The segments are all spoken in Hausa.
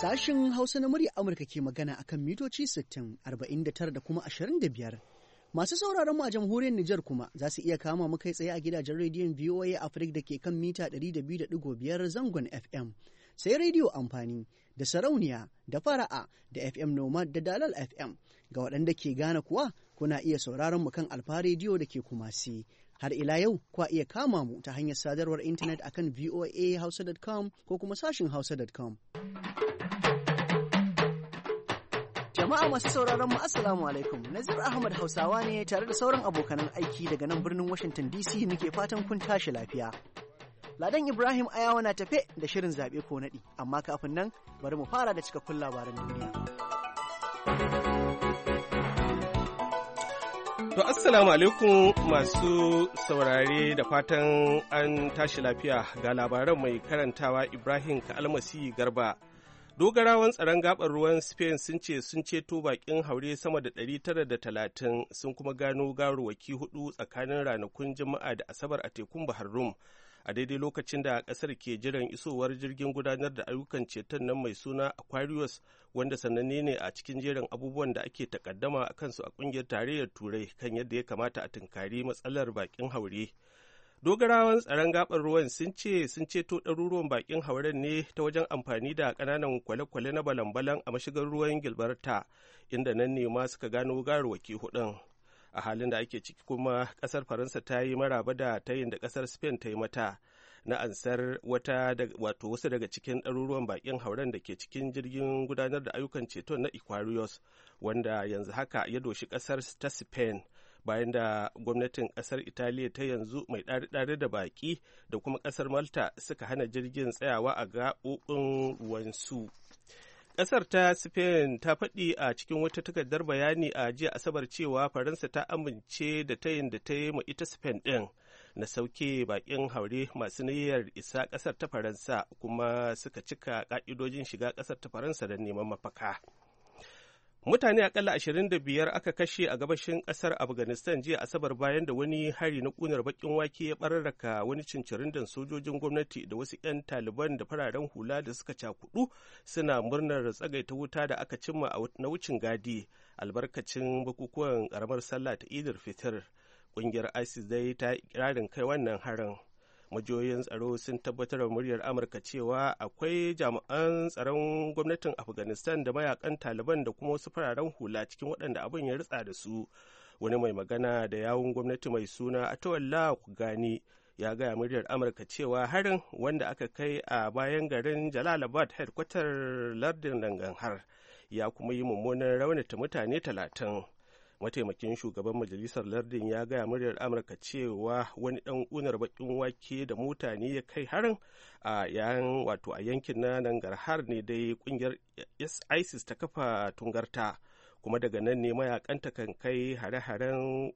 Sashin Hausa na murya Amurka ke magana akan mitoci 60, 49 da kuma 25. Masu sauraron mu a jamhuriyar Nijar kuma za su iya kama mu kai tsaye a gidajen rediyon VOA Africa da ke kan mita 200.5 zangon FM. Sai rediyo amfani da sarauniya da fara'a da FM Nomad da Dalal FM. Ga waɗanda ke Ghana kuwa kuna iya sauraron mu kan Alfa rediyo da ke Kumasi. Har ila yau kwa iya kama mu ta hanyar sadarwar intanet akan voahausa.com ko kuma sashin hausa.com. Jama'a masu sauraron mu assalamu alaikum. Nazir Ahmad Hausawa ne tare da sauran abokanan aiki daga nan birnin Washington DC muke fatan kun tashi lafiya. Ladan Ibrahim Ayawa na tafe da shirin zaɓe ko naɗi, amma kafin nan bari mu fara da cikakkun labaran duniya. To assalamu alaikum masu saurare da fatan an tashi lafiya ga labaran mai karantawa Ibrahim Ka'almasi Garba. Dogarawan tsaron gabar ruwan Spain sun ce sun ceto bakin haure sama da 930 sun kuma gano gawarwaki hudu tsakanin ranakun Juma'a da Asabar a tekun Bahar Rum a daidai lokacin da kasar ke jiran isowar jirgin gudanar da ayyukan ceton nan mai suna Aquarius wanda sananne ne a cikin jerin abubuwan da ake takaddama a kansu a kungiyar tarayyar Turai kan yadda ya kamata a tunkari matsalar bakin haure. Dogarawan tsaron gabar ruwan sun ce sun ceto ɗaruruwan bakin hauren ne ta wajen amfani da ƙananan kwale-kwale na balan-balan a mashigar ruwan Gilberta, inda nan ne ma suka gano gawarwaki hudun. A halin da ake ciki kuma ƙasar Faransa ta yi maraba da tayin da ƙasar Spain ta yi mata na ansar wasu daga cikin ɗaruruwan bakin hauren da ke cikin jirgin gudanar da ayyukan ceton na Aquarius, wanda yanzu haka ya doshi ƙasar ta Spain. Bayan da gwamnatin kasar Italiya ta yanzu mai ɗari-ɗari da baƙi da kuma ƙasar Malta suka hana jirgin tsayawa a gaɓoɓin ruwansu. Ƙasar ta Spain ta faɗi a cikin wata takardar bayani a jiya Asabar cewa Faransa ta amince da tayin da ta yi ma ita Spain ɗin na sauke baƙin haure masu niyyar isa ƙasar ta Faransa kuma suka cika ƙa'idojin shiga ƙasar ta Faransa don neman mafaka. Mutane akalla 25 aka kashe a gabashin kasar Afghanistan jiya Asabar bayan da wani hari na kunar bakin wake ya bararraka wani cincirindon sojojin gwamnati da wasu 'yan Taliban da fararen hula da suka cakudu suna murnar tsagaita wuta da aka cimma na wucin gadi albarkacin bukukuwan karamar sallah ta Idil Fitr. Kungiyar ISIS dai ta ikirarin kai wannan harin. Majiyoyin tsaro sun tabbatar da muryar Amurka cewa akwai jami'an tsaron gwamnatin Afghanistan da mayakan Taliban da kuma wasu fararen hula cikin waɗanda abin ya ritsa da su. Wani mai magana da yawun gwamnati mai suna Atawallah Gani ya gaya muryar Amurka cewa harin wanda aka kai a bayan garin Jalalabad headquarter lardin Nangarhar ya kuma yi mummunan raunata mutane 30. Mataimakin shugaban majalisar lardin ya gaya muryar Amurka cewa wani dan unar bakin wake da mutane ya kai harin a yankin na Nangarhar ne dai kungiyar ISIS ta kafa tungarta, kuma daga nan ne mayakanta kan kai hare-haren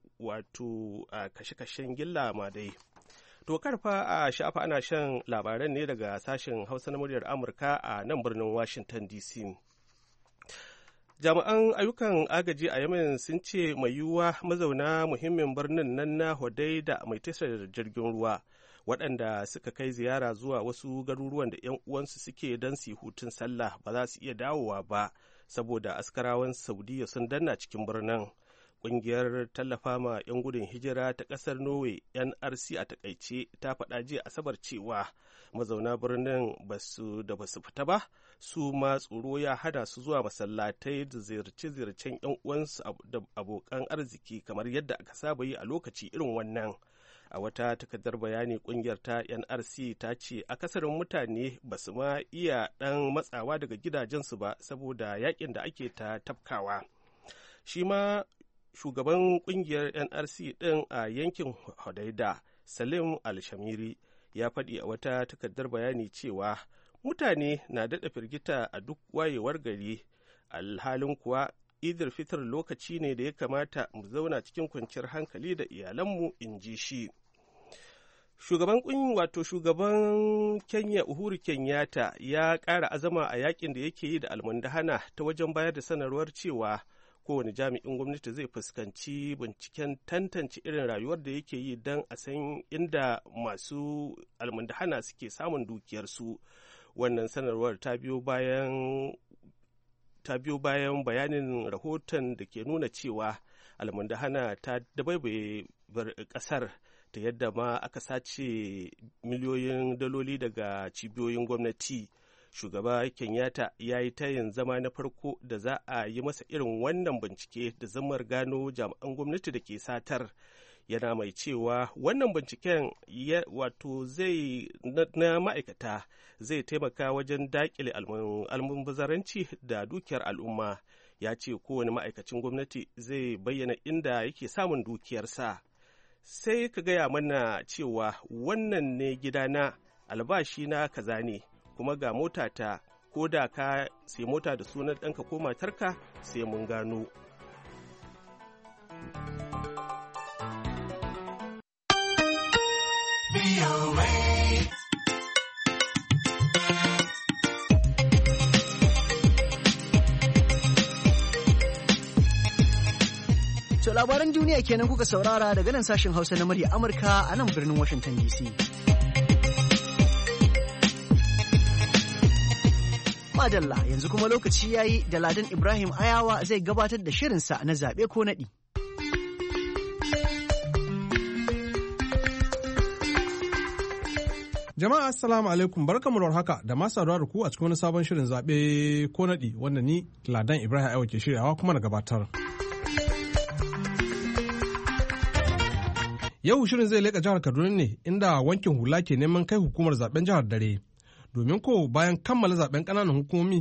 a kashe-kashen gilla ma dai. To karfa a sha'afa ana shan labaran ne daga sashen Hausa na muryar Amurka a nan birnin Washington DC. Jami'an ayyukan agaji a Yemen sun ce mai yiwuwa mazauna muhimmin birnin nan na Hodeida mai tashar jirgin ruwa waɗanda suka kai ziyara zuwa wasu garuruwan da 'yan uwansu suke don su hutun sallah ba za su iya dawowa ba saboda askarawan Saudiya sun danna cikin birnin. Ƙungiyar tallafa ma 'yan gudun hijira ta ƙasar Norway NRC a takaice ta faɗa jiya Asabar cewa mazauna birnin basu fita ba su ma tsoro ya hada su zuwa masallatai da ziyarce-ziyarcen 'yan uwansu da abokan arziki kamar yadda aka saba yi a lokaci irin wannan. A wata takardar bayani ƙungiyar ta NRC ta ce akasarin mutane ba su ma iya ɗan matsawa daga gidajensu ba saboda yakin da ake ta tafkawa. Shi ma shugaban kungiyar NRC ɗin a yankin Hodeida, Salim Al-Shamiri, ya faɗi a wata takardar bayani cewa mutane na daɗa firgita a duk wayewar gari, alhalin kuwa Idil Fitr lokaci ne da ya kamata mu zauna cikin kwanciyar hankali da iyalanmu, in ji shi. Shugaban Kenya Uhuru Kenyatta ya ƙara azama a yakin da yake yi da almundahana ta wajen bayar da sanarwar cewa kowane jami'in gwamnati zai fuskanci binciken tantance irin rayuwar da yake yi don a san inda masu almundahana suke samun dukiyarsu. wannan sanarwar ta biyo bayan bayanin rahoton da ke nuna cewa almundahana ta dabaibaye kasar ta yadda ma aka sace miliyoyin daloli daga cibiyoyin gwamnati. Shugaba Kenyatta ya yi tayin zama na farko da za a yi masa irin wannan bincike da zammar gano jami'an gwamnati da ke satar. Yana mai cewa wannan binciken wato zai na ma'aikata zai taimaka wajen daƙile almubazzaranci da dukiyar al'umma. Ya ce kowane ma'aikacin gwamnati zai bayyana inda yake samun dukiyarsa. Sai ka gaya mana cewa wannan ne gidana, albashi na kaza ne, kuma ga motata, ko da ka sai mota da sunan ɗanka ko matarka sai mun gano. To labaran duniya kenan kuka saurara daga nan sashen Hausa na murya Amurka a nan birnin Washington DC. Madalla yanzu kuma lokaci yayi da Ladan Ibrahim Ayawa zai gabatar da shirinsa na zaɓe ko naɗi. Jama'a assalamu alaikum, barkamu da haka da masu saduwa da ku a cikin wani sabon shirin zaɓe ko naɗi wanda ni Ladan Ibrahim Ayawa ke shiryawa kuma na gabatar. Yau shirin zai leƙa jihar Kaduna ne inda wankin hula ke neman kai hukumar zaben jihar dare. Domin ko bayan kammala zaben ƙananan hukumomi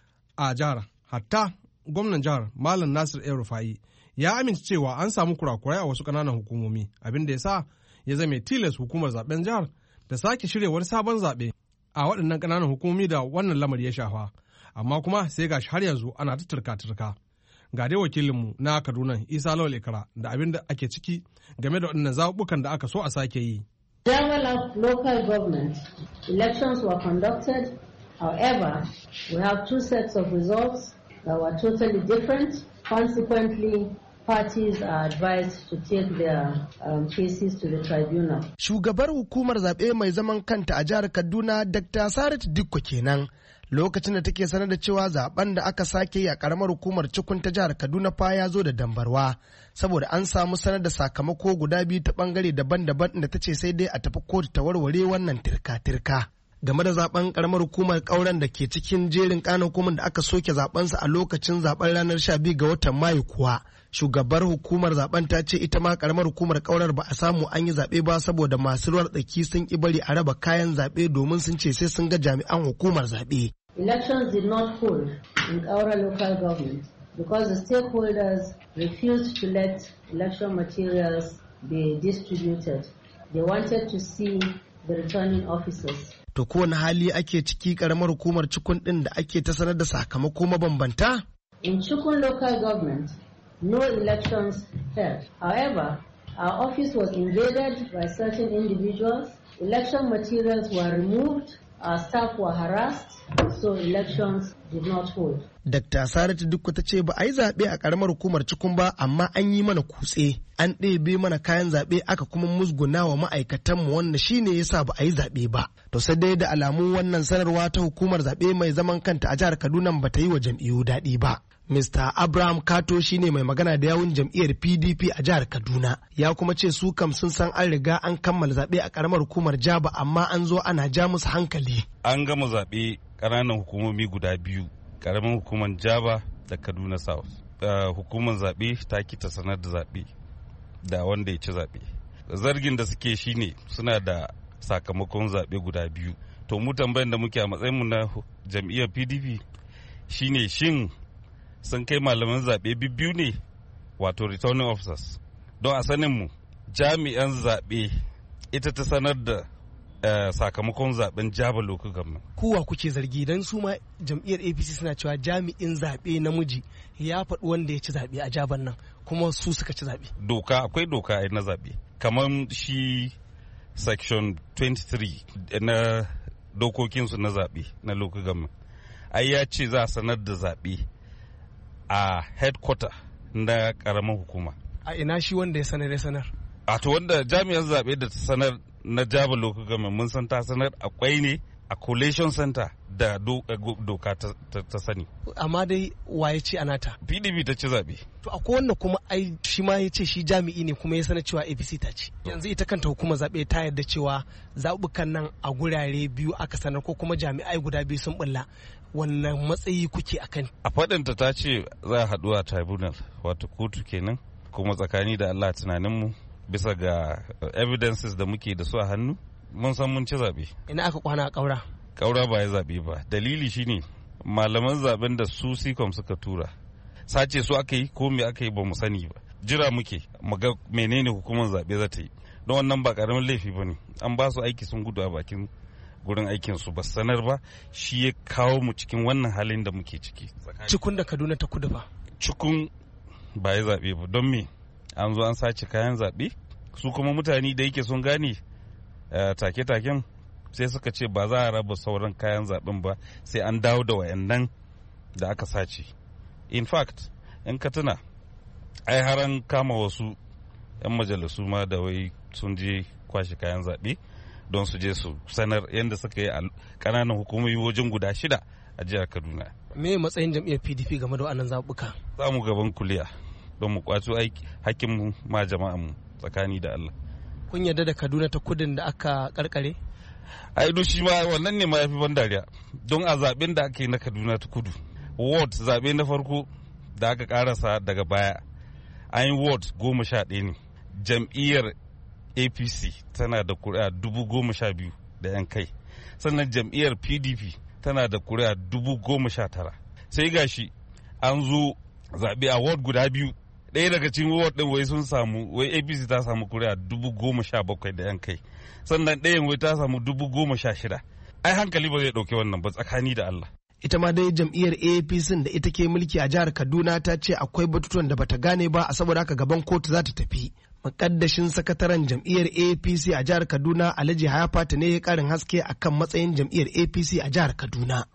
a jihar, hatta gwamnan jihar Malam Nasir El Rufai ya amince cewa an samu kurakurai a wasu ƙananan hukumomi, abin da ya sa ya zame tilas hukumar zaben jihar da sake shirya wani sabon zaɓe a waɗannan ƙananan hukumomi da wannan lamari ya shafa. Amma kuma sai gashi har yanzu ana ta turka-turka. Ga dai wakilinmu na Kaduna Isa Lawal Ikra da abin da ake ciki game da waɗannan zaɓuɓɓukan da aka so a sake yi. General local government elections were conducted. However, we have two sets of results that were totally different. Consequently, parties are advised to take their cases to the tribunal. Shugabar hukumar zaɓe mai zaman kanta a jihar Kaduna, Dr. Saratu Dikko kenan. Lokacin da take sanar da cewa zaben da aka sake yi a karamar hukumar Cikun ta jihar Kaduna fa ya zo da dambarwa saboda an samu sanar da sakamako guda biyu ta bangare daban-daban da ta ce sai dai a tafi kotu ta warware wannan tirka-tirka. Game da zaben karamar hukumar Kauran da ke cikin jerin kanan hukumar da aka soke zabensa a lokacin zaben ranar 12 ga watan Mayu kuwa, shugabar hukumar zaben ta ce ita ma karamar hukumar Kaurar ba a samu an yi zaɓe ba saboda masu ruwar tsaki sun ki bari a raba kayan zaɓe domin sun ce sai sun ga jami'an hukumar zaɓe. Elections did not hold in Kaura local government because the stakeholders refused to let election materials be distributed. They wanted to see the returning officers. To kowane hali ake ciki karamar hukumar Cikun ɗin da ake ta sanar da sakamako mabambanta? In Cikun local government, no elections held. However, our office was invaded by certain individuals. Election materials were removed. Our staff were harassed, so elections did not hold. Dr. Saratu Dikko ta ce ba a yi zaɓe a ƙaramar hukumar Cikun ba, amma an yi mana kutse. An ɗebe mana kayan zaɓe aka kuma musguna wa ma'aikatanmu wanda shi ne yasa ba a yi zaɓe ba. To sai dai da alamun wannan sanarwa ta hukumar zaɓe mai zaman kanta a jihar Kaduna ba ta yi wa jam'iyyu daɗi ba. Mr. Abraham Kato shine mai magana da yawun jam'iyyar PDP a jihar Kaduna. Ya kuma ce su kam sun san an riga an kammala zaɓe a ƙaramar hukumar Jaba amma an zo ana ja musu hankali. An gama zaɓe ƙananan hukumomi guda biyu, ƙaramin hukumar Jaba da Kaduna South. Hukumar zaɓe ta kita sanar da zaɓe da wanda ya ci zaɓe. Zargin da suke shine suna da sakamakon zaɓe guda biyu. To mu tambayan da muke a matsayinmu na jam'iyyar PDP shine shin sun kai malaman zaɓe biyu ne, wato returning officers. Don a saninmu jami'an zaɓe ita ta sanar da sakamakon zaɓen Jaba local government. Kowa kuke zargi don su ma jam'iyyar APC suna cewa jami'in zaɓe namiji ya faɗi wanda ya ci zaɓe a Jaban nan kuma su suka ci zaɓe. Doka, akwai doka na zaɓe kamar shi section 23 na dokokinsu na zaɓe na local government. Ai ya ce za a sanar da zaɓe a headquarter na karamar hukuma. A ina shi wanda ya sanar? A to wanda jami'an zaɓe da ta sanar na Jaba local government mun san ta sanar akwai ne a collation center da doka ta sani. Amma dai waye ce anata? PDP ta ci zaɓe. To akwai wanda kuma ai shi ma ya ce shi jami'i ne kuma ya sanar cewa APC ta ci. Yanzu ita kanta hukumar zaɓe ta yarda cewa zaɓukan nan a gurare biyu aka sanar ko kuma jami'ai guda biyu sun bulla. Wannan matsayi kuke akan? A faɗinta ta ce za a haɗu a tribunal wato kotu kenan, kuma tsakani da Allah tunaninmu bisa ga evidences da muke da su a hannu mun san mun ci zaɓe. Ina aka kwana a ƙaura? Ƙaura ba ya zaɓe ba. Dalili shine malaman zaɓen da su SICOM suka tura sace su aka yi ko me aka yi ba mu sani ba. Jira muke mu ga menene hukumar zaɓe za ta yi, don wannan ba ƙaramin laifi ba ne. An ba su aiki sun gudu a bakin gurin aikin su ba sanar ba, shi ya kawo mu cikin wannan halin da muke ciki. Cikun da Kaduna ta kudu ba? Cikun ba ya zaɓe ba, don me an zo an sace kayan zaɓe, su kuma mutane da yake sun gane take-taken sai suka ce ba za a raba sauran kayan zaɓen ba sai an dawo da wayannan da aka sace. In fact, in ka tuna ai har an kama wasu 'yan majalisu ma da wai sun je kwashe kayan zaɓe don su je su sanar yadda suka yi a ƙananan hukumomi wajen guda 6 a jihar Kaduna. Me matsayin jam'iyyar PDP game da wannan zaɓuka? Za mu gaban kuliya don mu kwato hakkinmu ma jama'anmu tsakani da Allah. Kun yarda da Kaduna ta kudin da aka karkare? Ai shi ma wannan ne ma yafi ban dariya, don a zaben da aka yi na Kaduna ta kudu ward zabe na farko da aka karasa daga baya an yi ward 11 ne. Jam'iyyar APC tana da kuri'a 12,000 da 'yan kai, sannan jam'iyyar PDP tana da kuri'a 19,000. sai gashi an zo zabe a ward guda biyu, ɗaya daga cikin ward ɗin wai sun samu, wai APC ta samu kuri'a 17,000 da 'yan kai, sannan ɗayan wai ta samu 16,000. Ai hankali ba zai ɗauki wannan ba tsakani da Allah. Ita ma dai jam'iyyar APC da ita ke mulki a jihar Kaduna ta ce akwai batutuwan da bata gane ba, a saboda haka gaban kotu za ta tafi. Mukaddashin sakataren jam'iyyar APC a jihar Kaduna Alhaji Hayafata ne ya karin haske akan matsayin jam'iyyar APC a jihar Kaduna.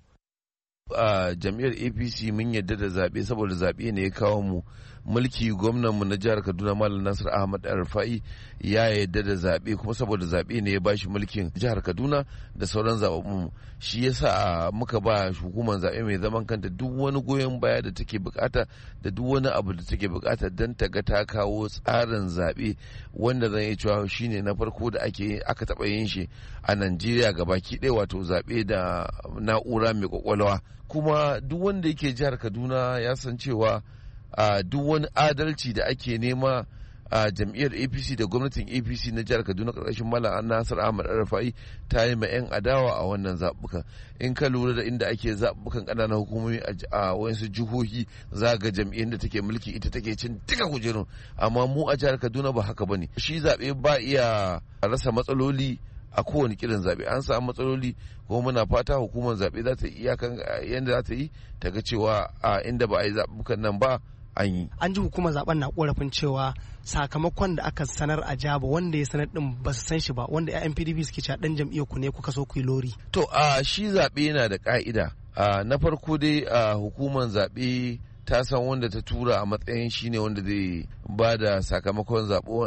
Jam'iyyar APC mun yadda da zaɓe saboda zaɓe ne ya kawo mu mulki. Gwamnanmu na jihar Kaduna Malam Nasir Ahmad Rufai ya yadda da zaɓe, kuma saboda zaɓe ne ya bashi mulkin jihar Kaduna da sauran zaɓaɓɓun. Shi yasa muka ba hukumar zaɓe mai zaman kanta duk wani goyon baya da take bukata da duk wani abu da take bukata don ta ga ta kawo tsarin zaɓe wanda zan iya cewa shine na farko da aka taɓa yin shi a Najeriya gabaki ɗaya, wato zaɓe da na'ura mai kwakwalwa. Kuma duk wanda yake jihar Kaduna ya san cewa duk wani adalci da ake nema a jam'iyyar APC da gwamnatin APC na jihar Kaduna ƙarƙashin Malam Nasir Ahmad Rufai ta yi ma 'yan adawa a wannan zaɓukan. In ka lura da inda ake zaɓukan ƙananan hukumomi a wasu jihohi, za ga jam'iyyar da take mulki ita take cin duka kujerun, amma mu a jihar Kaduna ba haka bane. Shi zaɓe ba iya rasa matsaloli a kowane kirin zaɓe, an samu matsaloli, kuma muna fata hukumar zaɓe za ta yi iyakan yadda za ta yi ta ga cewa a inda ba a yi zaɓukan nan ba an yi. An ji hukumar zaben na korafin cewa sakamakon da aka sanar a Jaba wanda ya sanar din ba su san shi ba, wanda 'ya'yan PDP suke cewa dan jam'iyyar ku ne kuka so ku yi lori. To shi zaɓe yana da ka'ida. Na farko dai hukumar zaɓe ta san wanda ta tura a matsayin shine wanda zai ba da sakamakon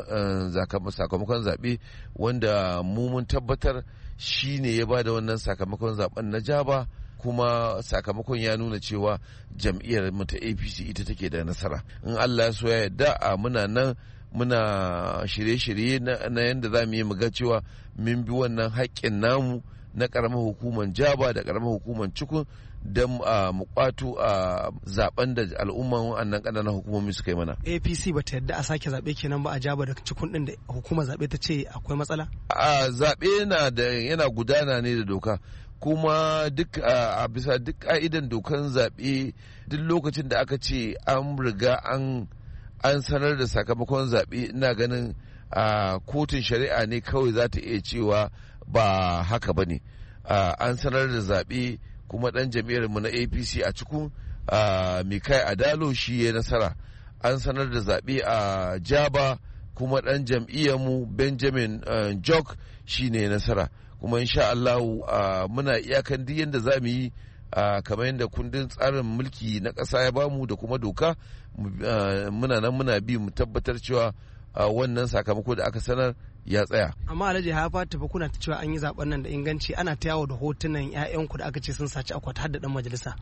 zaɓe wanda mu mun tabbatar shine ya ba da wannan sakamakon zaben na Jaba, kuma sakamakon ya nuna cewa jam'iyyar mu ta APC ita take da nasara. In Allah ya so ya yarda muna nan muna shirye-shirye na yadda za mu yi mu ga cewa mun bi wannan haƙƙin namu na ƙaramar hukumar Jaba da ƙaramar hukumar Cikun don mu kwato a zaben da al'umman wannan ƙananan hukumomi suka yi mana. APC ba ta yadda a sake zaɓe kenan ba a Jaba da Cikun ɗin da hukumar zaɓe ta ce akwai matsala? Zaɓe yana gudana ne da doka, kuma duk a bisa duk ka'idan dokan zaɓe duk lokacin da aka ce an riga an sanar da sakamakon zaɓe, ina ganin kotun shari'a ne kawai za ta iya cewa ba haka ba ne. An sanar da zaɓe, kuma ɗan jam'iyyar mu na APC a cikin Mikai Adalo shi ya nasara. An sanar da zaɓe a Jaba, kuma ɗan jam'iyyar mu Benjamin Jok shi ne nasara. Kuma insha Allah muna iyakan duk yadda za mu yi kamar yadda kundin tsarin mulki na ƙasa ya bamu da kuma doka, muna nan muna bi mu tabbatar cewa wannan sakamako da aka sanar ya tsaya. Amma Alhaji Hafa tafi kuna ta cewa an yi zaben nan da inganci, ana ta yawo da hotunan 'ya'yanku da aka ce sun saci akwati har da dan majalisa.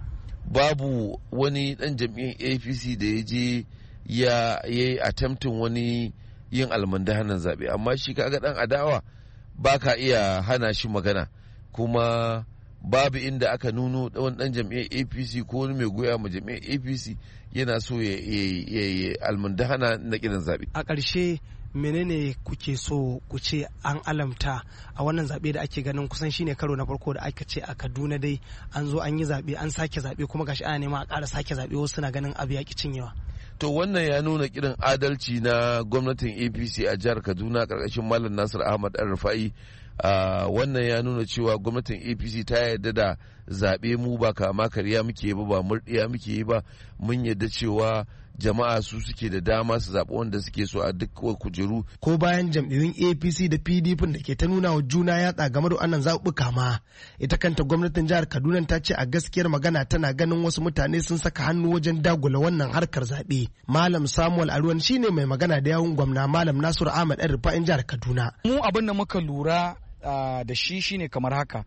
Babu wani dan jam'iyyar APC da ya je ya yi attempting wani yin almundahanan zaɓe, amma shi kaga dan adawa ba ka iya hana shi magana, kuma babu inda aka nuno wani dan jam'iyyar APC ko wani mai goya ma jam'iyyar APC yana so ya yi almundahana na kiran zaɓe. A ƙarshe menene kuke so ku ce an alamta a wannan zaɓe da ake ganin kusan shine karo na farko da aka ce a Kaduna dai an zo an yi zaɓe, an sake zaɓe, kuma gashi ana nema a ƙara sake zaɓe, wasu suna ganin abu ya ki cinyewa. To wannan ya nuna kirin adalci na gwamnatin APC a jihar Kaduna ƙarƙashin Malam Nasir Ahmad Al-Rufai. Wannan ya nuna cewa gwamnatin APC ta yarda da zaɓe, mu ba kama karya muke ba murɗiya muke ba, mun yarda cewa jama'a su suke da dama su zaɓi wanda suke so a duk kujeru. Ko bayan jam'iyyun APC da PDP da ke ta nuna wa juna yatsa game da wannan zaɓuɓɓuka ma, ita kanta gwamnatin jihar Kaduna ta ce a gaskiyar magana tana ganin wasu mutane sun saka hannu wajen dagula wannan harkar zaɓe. Malam Samuel Aruwan shine mai magana da yawun gwamna Malam Nasiru Ahmad Al-Rufai jihar Kaduna. Mu abin da muka lura da shi shine kamar haka.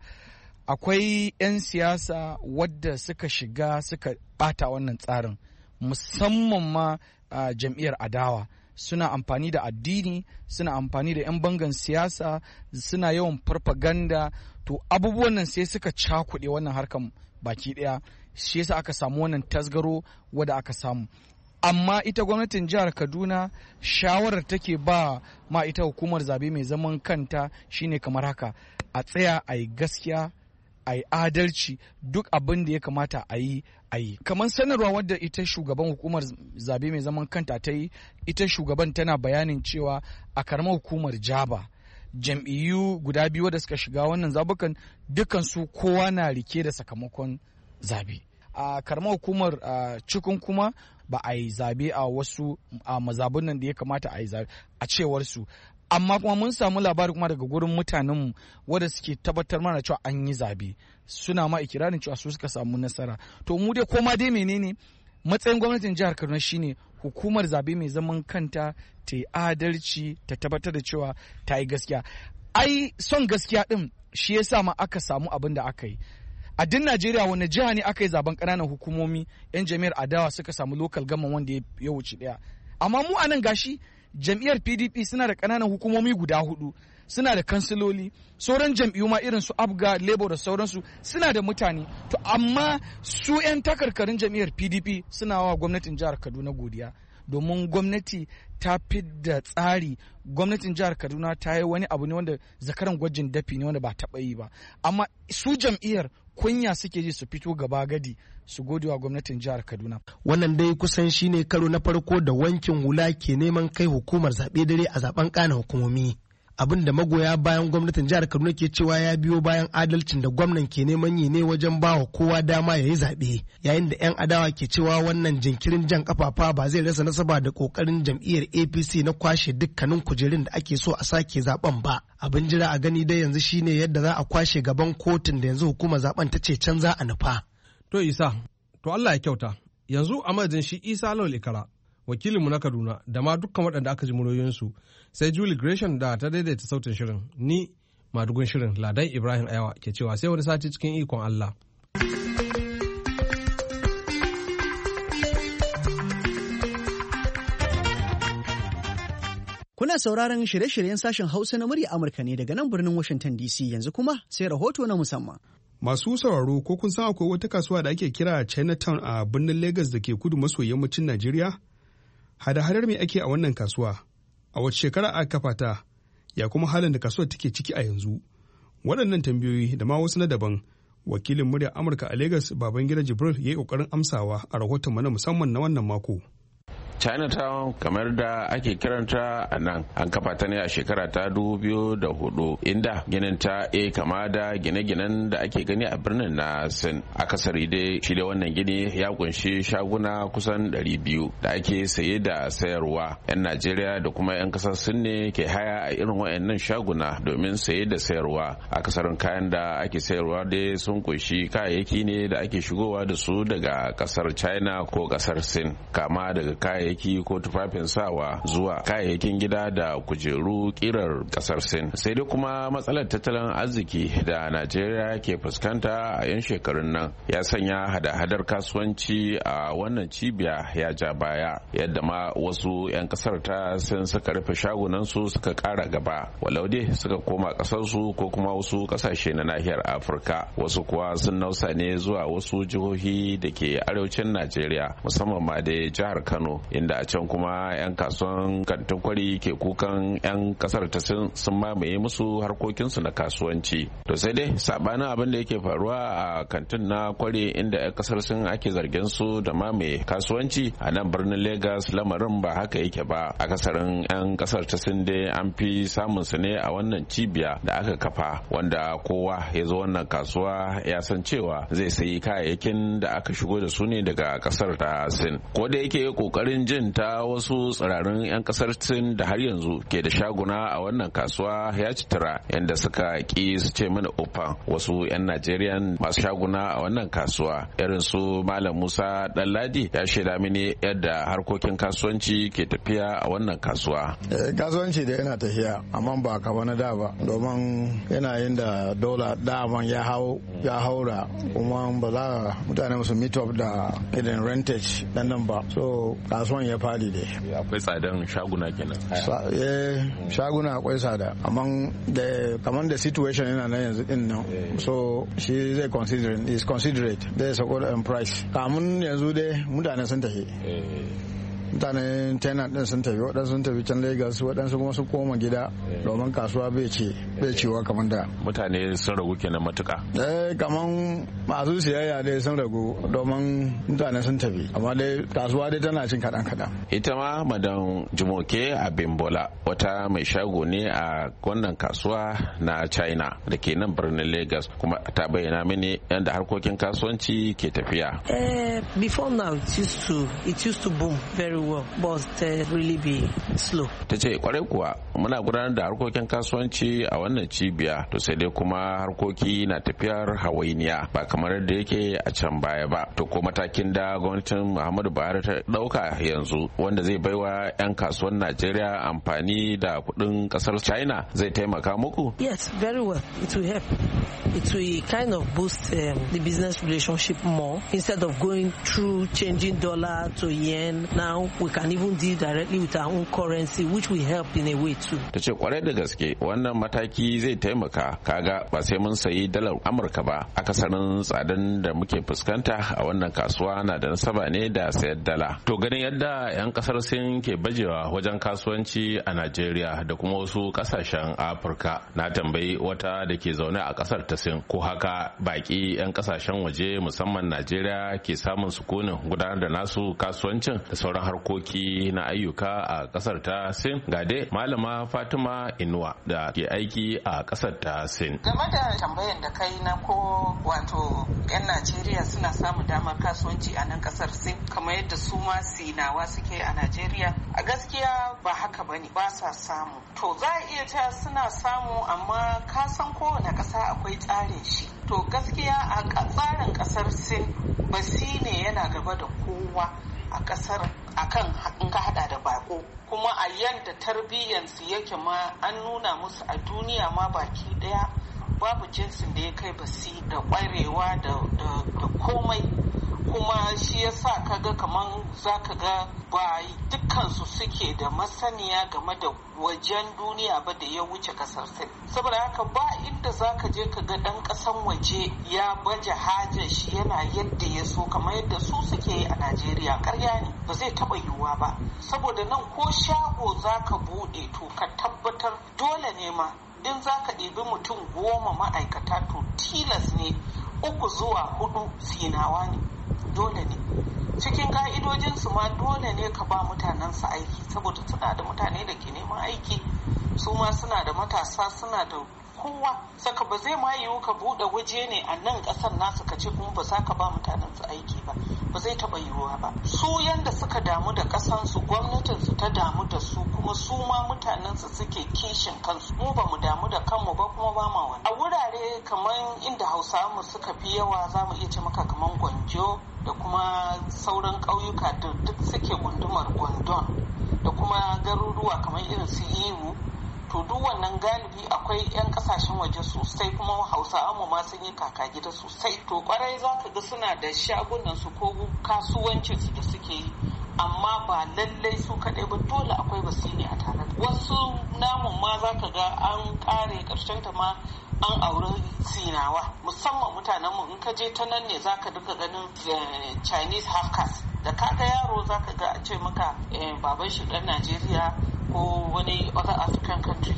Akwai 'yan siyasa wadda suka shiga suka ɓata wannan tsarin, musamman ma jam'iyyar adawa. Suna amfani da addini, suna amfani da 'yan bangan siyasa, suna yawan farfaganda. To abubuwan nan sai suka cakuɗe wannan harkan baki ɗaya, shi yasa aka samu wannan tasgaro wadda aka samu. Amma ita gwamnatin jihar Kaduna shawarar take ba ma ita hukumar zabe mai zaman kanta shine kamar haka: a tsaya a yi gaskiya, a yi adalci, duk abin da ya kamata a yi a yi. Kamar sanarwa wadda ita shugaban hukumar zabe mai zaman kanta ta yi, ita shugaban tana bayanin cewa a karamar hukumar Jaba jam'iyyu guda biyu wadda suka shiga wannan zabukan dukansu kowa na rike da sakamakon zabe. A karamar hukumar cikin kuma ba a yi zabe a wasu mazabun nan da ya kamata a yi zabe a cewar su. Amma kuma mun samu labari kuma daga gurin mutanenmu wadda suke tabbatar mana cewa an yi zabe, suna ma ikirarin cewa su suka samu nasara. To mu dai koma dai menene matsayin gwamnatin jihar Kaduna shine hukumar zabe mai zaman kanta ta yi adalci, ta tabbatar da cewa ta yi gaskiya. Ai son gaskiya din shi yasa ma aka samu abin da aka yi. A din Najeriya wani jiha ne aka yi zaben ƙananan hukumomi 'yan jami'ar adawa suka samu local government wanda ya wuce ɗaya. Amma mu a nan gashi jam'iyyar PDP suna da ƙananan hukumomi guda 4, suna da kansiloli, sauran jam'iyyu ma irin su Abga, Labour da sauransu suna da mutane. To amma su 'yan takarkarin jam'iyyar PDP suna wa gwamnatin jihar Kaduna godiya, domin gwamnati ta fidda tsari. Gwamnatin jihar Kaduna ta yi wani abu ne wanda zakaran gwajin dafi ne wanda ba taɓa yi ba. Amma su jam'iyyar kunya suke ji su fito gaba gadi su gode wa gwamnatin jihar Kaduna. Wannan dai kusan shine karo na farko da wankin hula ke neman kai hukumar zaɓe dare a zaben ƙananan hukumomi. Abin da magoya bayan gwamnatin jihar Kaduna ke cewa ya biyo bayan adalcin da gwamnan ke neman yi ne wajen ba wa kowa dama ya yi zaɓe, yayin da 'yan adawa ke cewa wannan jinkirin jan kafafa ba zai rasa nasaba da ƙoƙarin jam'iyyar APC na kwashe dukkanin kujerun da ake so a sake zaben ba. Abin jira a gani dai yanzu shine yadda za a kwashe gaban kotun da yanzu hukumar zaben ta ce can za a nufa. To Isa, to Allah ya kyauta. Yanzu a madadin shi Isa Lawal Ikara, wakilinmu na Kaduna, da ma dukkan waɗanda aka ji muryoyinsu, sai Julie Gresham da ta daidaita sautin shirin, ni madugun shirin Ladan Ibrahim Ayawa ke cewa sai wani sati cikin ikon Allah. Kuna sauraron shirye-shiryen sashen Hausa na murya Amurka ne daga nan birnin Washington DC. Yanzu kuma sai rahoto na musamman. Masu sauraro, ko kun san akwai wata kasuwa da ake kira Chinatown a birnin Lagos da ke kudu maso yammacin Najeriya? Hada-hadar me ake a wannan kasuwa? A wace shekara aka kafa ta? Ya kuma halin da kasuwar take ciki a yanzu? Waɗannan tambayoyi da ma wasu na daban, wakilin muryar Amurka a Lagos Babangida Jibril ya yi ƙoƙarin amsawa a rahoton mana musamman na wannan mako. Chinatown kamar da ake kiranta a nan an kafa ta ne a shekara ta 2004 inda ginin ta kama da gine-ginen da ake gani a birnin na Sin. Akasari dai shi da wannan gini ya kunshi shaguna kusan 200 da ake saye da sayarwa. 'Yan Najeriya da kuma 'yan kasar Sin ne ke haya a irin wayannan shaguna domin saye da sayarwa. Akasarin kayan da ake sayarwa dai sun kunshi kayayyaki ne da ake shigowa da su daga kasar China ko kasar Sin, kama daga kayayyaki kayayyaki ko tufafin sawa zuwa kayayyakin gida da kujeru kirar kasar Sin. Sai dai kuma matsalar tattalin arziki da Najeriya ke fuskanta a 'yan shekarun nan ya sanya hada-hadar kasuwanci a wannan cibiya ya ja baya, yadda ma wasu 'yan kasar ta Sin suka rufe shagunansu suka kara gaba, walau dai suka koma kasarsu ko kuma wasu kasashe na nahiyar Afirka. Wasu kuwa sun nausa ne zuwa wasu jihohi da ke arewacin Najeriya, musamman ma da jihar Kano, inda a can kuma 'yan kasuwan kantin kwari ke kukan 'yan kasar ta sun mamaye musu harkokinsu na kasuwanci. To sai dai sabanin abin da yake faruwa a kantin na kwari inda 'yan kasar sun ake zargin su da mamaye kasuwanci, a nan birnin Lagos lamarin ba haka yake ba. Akasarin 'yan kasar ta sun dai an fi samun su ne a wannan cibiya da aka kafa, wanda kowa ya zo wannan kasuwa ya san cewa zai sayi kayayyakin da aka shigo da su ne daga kasar ta Sin. Ko da yake kokarin jin ta wasu tsirarin 'yan kasar Sin da har yanzu ke da shaguna a wannan kasuwa ya citira, yanda suka ki su ce mana ufa. Wasu 'yan Najeriya masu shaguna a wannan kasuwa irin su Malam Musa Ɗanladi ya shaida mini yadda harkokin kasuwanci ke tafiya a wannan kasuwa. Kasuwanci da yana tafiya amma ba kaba na da ba, domin yanayin da dola daman ya haura, kuma ba za mutane su meet up da irin rentage nan ba, so kasuwan ya fadi dai. Akwai tsadan shaguna kenan. Shaguna akwai tsada, amma kamar da situation yana nan yanzu din nan, so shi zai considerate zai sako da price. Kamun yanzu dai mutane sun tafi. Mutanen tenant din sun tafi, waɗansu sun tafi can Lagos, waɗansu kuma su koma gida domin kasuwa bai ciwa kamar da. Mutane sun ragu kenan matuka. Kaman masu siyayya dai sun ragu domin mutane sun tafi, amma dai kasuwa dai tana cin kaɗan. Ita ma Madan Jumoke Abimbola wata mai shago ne a wannan kasuwa na China da ke nan birnin Lagos, kuma ta bayyana mini yadda harkokin kasuwanci ke tafiya. Before now it used to boom very well, but really be slow. Ta ce kwarai kuwa muna gudanar da harkokin kasuwanci a wannan cibiya, to sai dai kuma harkoki na tafiyar hawainiya ba kamar yadda yake a can baya ba. To ko matakin da gwamnatin Muhammadu Buhari ta dauka yanzu wanda zai baiwa 'yan kasuwan Najeriya amfani da kuɗin kasar China zai taimaka muku? Yes, very well. It will help. It will kind of boost the business relationship more, instead of going through changing dollar to yen. Now we can even deal directly with our own currency, which will help in a way too. Ta ce kwarai da gaske wannan mataki zai taimaka, kaga ba sai mun sayi dalar Amurka ba. Akasarin tsadan da muke fuskanta a wannan kasuwa na da nasaba ne da sayar dala. To ganin yadda 'yan kasar Sin ke bajewa wajen kasuwanci a Najeriya da kuma wasu kasashen Afirka, na tambayi wata da ke zaune a kasar ta Sin ko haka baki 'yan kasashen waje musamman Najeriya ke samun sukunin gudanar da nasu kasuwancin da sauran harkoki na ayyuka a kasar ta Sin. Ga dai Malama Fatima Inuwa da ke aiki a kasar ta Sin. Game da tambayan da kai na ko wato 'yan Najeriya suna samun damar kasuwanci a nan kasar Sin kamar yadda su ma Sinawa suke a Najeriya, a gaskiya ba haka bane, ba sa samu. To za a iya cewa suna samu, amma ka san kowane kasa akwai tsarin shi. To gaskiya a tsarin kasar Sin basi ne yana gaba da kowa a kasar akan in ka hada da bako, kuma a yanda tarbiyyansu yake ma an nuna musu a duniya ma baki daya babu jinsin da ya kai basi da kwarewa da komai. Kuma shi yasa kaga kaman zaka ga ba dukkansu suke da masaniya game da wajen duniya ba da ya wuce kasar Sin. Saboda haka ba inda zaka je ka ga dan kasan waje ya baje hajar shi yana yadda ya so kamar yadda su suke yi a Najeriya. Ƙarya ne, ba zai taba yiwuwa ba. Saboda nan ko shago zaka bude to ka tabbatar dole ne ma in zaka ɗebi mutum 10 ma'aikata to tilas ne 3 zuwa 4 Sinawa ne. Dole ne cikin ka'idojinsu ma dole ne ka ba mutanensu aiki, saboda suna da mutane da ke neman aiki, su ma suna da matasa, suna da kowa. Saka ba zai ma yiwu ka buɗe waje ne a nan ƙasar nasu ka ce kuma ba za ka ba mutanen su aiki ba. Ba zai taɓa yiwuwa ba. Su yanda suka damu da ƙasansu, gwamnatinsu ta damu da su, kuma su ma mutanensu suke kishin kansu. Mu ba mu damu da kanmu ba kuma ba ma wani. A wurare kamar inda Hausawa mu suka fi yawa za mu iya ce maka kamar Gwanjo da kuma sauran ƙauyuka da duk suke gundumar Gwandon da kuma garuruwa kamar irin su Iru. To duk wannan galibi akwai 'yan kasashen waje sosai, kuma Hausawa mu ma sun yi kaka gida sosai. To kwarai za ka ga suna da shagunan su ko kasuwancin su da suke yi, amma ba lallai su kaɗai ba, dole akwai basiri a tare. Wasu namun ma za ka ga an ƙare ƙarshen ta ma an auri Sinawa, musamman mutanenmu in ka je ta nan ne za ka duka ganin Chinese half caste. Da kaga yaro za ka ga a ce maka baban shi ɗan Najeriya ko wani other African country,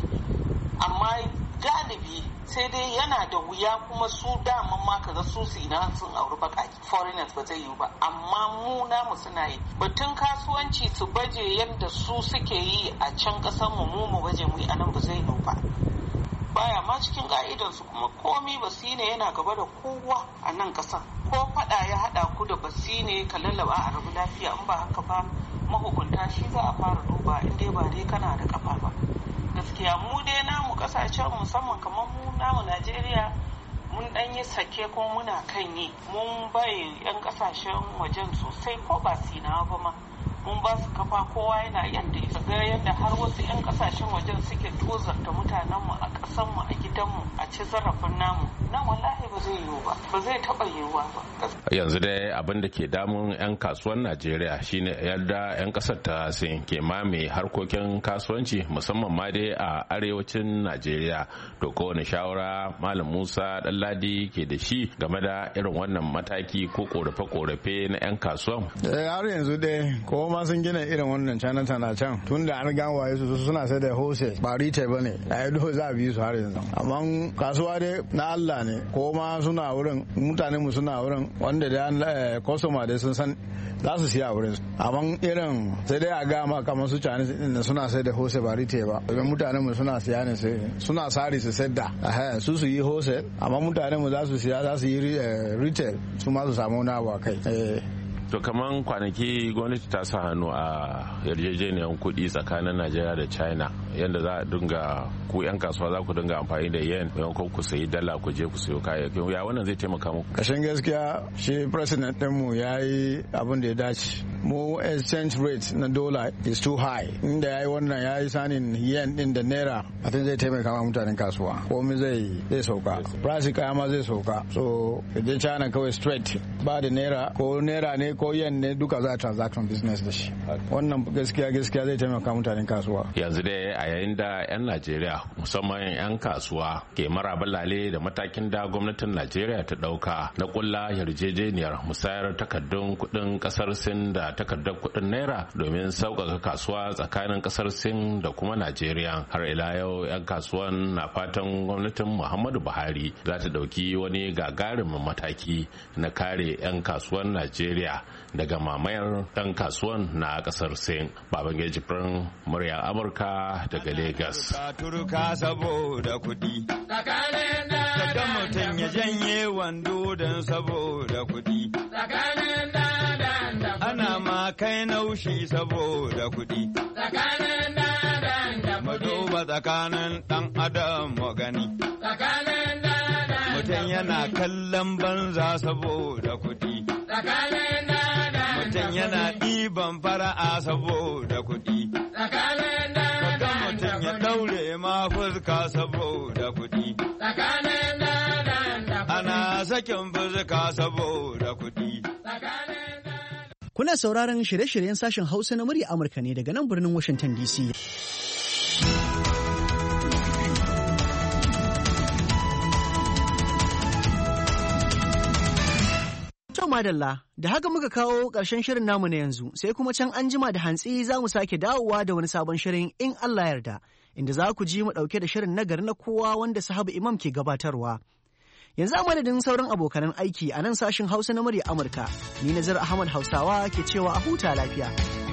amma galibi sai dai yana da wuya kuma su daman ma kaga su ina sun auri baƙaƙi, foreigners ba zai yiwu ba, amma mu namu suna yi. Batun kasuwanci su baje yadda su suke yi a can ƙasar mu baje mu a nan ba zai yiwu ba. Baya ma cikin ka'idansu, kuma komi basine yana gaba da kowa a nan ƙasar. Ko faɗa ya haɗa ku da basine ka lallaba a rabu lafiya, in ba haka ba mahukunta shi za a fara duba in dai ba dai kana da kafa ba. Gaskiya mu dai namu ƙasashen musamman kamar mu namu Najeriya mun ɗan yi sake kuma muna kan yi. Mun bai 'yan ƙasashen wajen sosai ko ba Sinawa ba ma. Mun ba su kafa, kowa yana yadda ya ga yadda har wasu 'yan kasashen wajen suke tozarta mutanenmu a ƙasanmu a gidanmu a ci zarafin namu. Nan wallahi ba zai yiwu ba, ba zai taɓa yiwuwa ba. Yanzu dai abin da ke damun 'yan kasuwan Najeriya shine yadda 'yan ƙasar ta Sin ke mame harkokin kasuwanci musamman ma dai a arewacin Najeriya. To kowane shawara Malam Musa Ɗanladi ke da shi game da irin wannan mataki ko korafe-korafe na 'yan kasuwan? Har yanzu dai ko ma sun gina irin wannan Chinatown a can tun da an gan waye su suna sai da hose ba retail bane, a yi za a bi su har yanzu. Amma kasuwa dai na Allah ne, ko ma suna wurin, mutane mu suna wurin wanda da customer dai sun san za su siya wurin. Amma irin sai dai a ga ma kamar su Chinese din suna sai da hose ba retail ba, domin mutane mu suna siya ne sai suna sari su sayar da su yi hose, amma mutane mu za su siya, za su yi retail su ma su samu na ba kai. To kaman kwanaki gwamnati ta sa hannu a yarjejeniyar kuɗi tsakanin Najeriya da China, yadda za a dinga ku 'yan kasuwa za ku dinga amfani da yen maimakon ku sayi dala ku je ku sayo kayayyaki. Ya wannan zai taimaka muku? Kashin gaskiya shi president ɗinmu ya yi abin da ya dace. Mu exchange rate na dollar is too high. Inda ya yi wannan, ya yi sanin yen din da naira, a zai taimaka ma mutanen kasuwa. Komai zai sauka. Price kaya ma zai sauka. So idan China kawai straight ba da naira, ko naira ne ko yen ne, duka za a transaction business da shi. Wannan gaskiya zai taimaka mutanen kasuwa. Yanzu dai a yayin da 'yan Najeriya musamman 'yan kasuwa ke maraba lale da matakin da gwamnatin Najeriya ta dauka na kulla yarjejeniyar musayar takardun kuɗin kasar Sin da takardar kuɗin naira domin sauƙaƙa kasuwa tsakanin kasar Sin da kuma Najeriya. Har ila yau 'yan kasuwan na fatan gwamnatin Muhammadu Buhari za ta dauki wani gagarumin mataki na kare 'yan kasuwan Najeriya daga mamayar 'yan kasuwan na kasar Sin. Babangida Jibrin, murya Amurka daga Lagos. Turka saboda kuɗi. Daga mutum ya janye wando don saboda kuɗi. Ana ma kai naushi saboda kuɗi. Mu duba tsakanin ɗan adam mu gani. Mutum yana kallon banza saboda kuɗi. Mutum yana ɗiban fara'a saboda kuɗi. Kaga mutum ya ɗaure ma fuska saboda kuɗi. Ana sakin fuska saboda kuɗi. Kuna sauraron shirye-shiryen sashen Hausa na murya Amurka ne daga nan birnin Washington DC. Madalla, da haka muka kawo ƙarshen shirin namu na yanzu, sai kuma can an jima da hantsi za mu sake dawowa da wani sabon shirin in Allah yarda, inda za ku ji mu ɗauke da shirin nagari na kowa wanda Sahabu Imam ke gabatarwa. Yanzu a madadin sauran abokanan aiki a nan sashin Hausa na murya Amurka, ni Nazar Ahmad Hausawa ke cewa a huta lafiya.